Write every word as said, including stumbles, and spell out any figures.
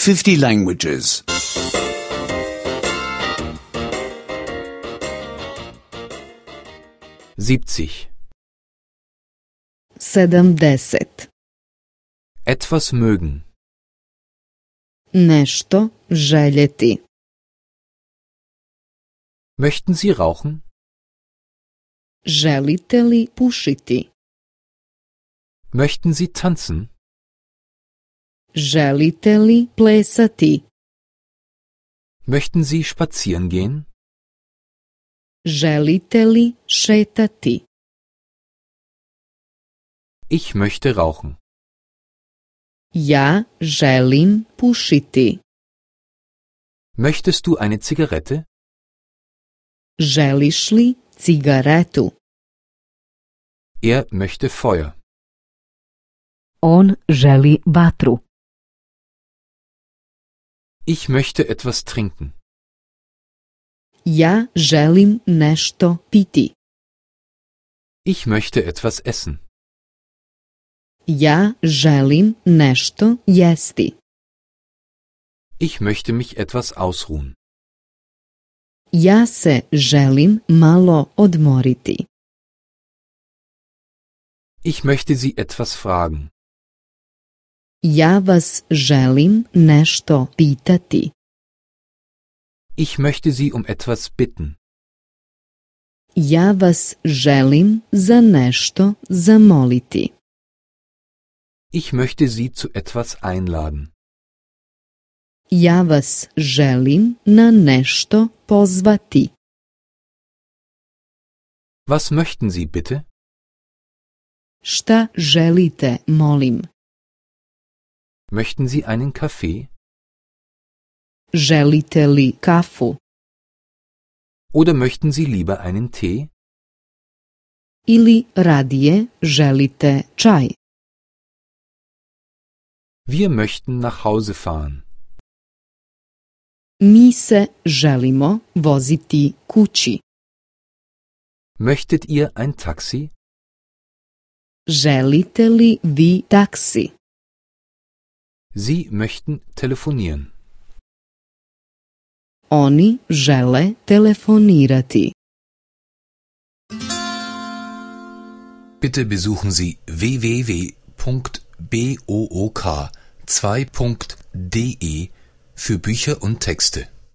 fifty languages. siebzig. sedamdeset. Etwas mögen. Nešto željeti. Möchten Sie rauchen? Želite li pušiti? Möchten Sie tanzen? Želite li plesati? Möchten Sie spazieren gehen? Želite li šetati? Ich möchte rauchen. Ja želim pušiti. Möchtest du eine Zigarette? Želiš li cigaretu? Er möchte Feuer. On želi vatru. Ich möchte etwas trinken. Ja želim nešto piti. Ich möchte etwas essen. Ja želim nešto jesti. Ich möchte mich etwas ausruhen. Ja se želim malo odmoriti. Ich möchte Sie etwas fragen. Ja vas želim nešto pitati. Ich möchte Sie um etwas bitten. Ja vas želim za nešto zamoliti. Ich möchte Sie zu etwas einladen. Ja vas želim na nešto pozvati. Was möchten Sie bitte? Šta želite, molim? Möchten Sie einen Kaffee? Želite li kafu? Oder möchten Sie lieber einen Tee? Ili radije želite čaj? Wir möchten nach Hause fahren. Mi se želimo voziti kući. Möchtet ihr ein Taxi? Želite li vi taksi? Sie möchten telefonieren. Oni žele telefonirati. Bitte besuchen Sie w w w punkt book zwei punkt de für Bücher und Texte.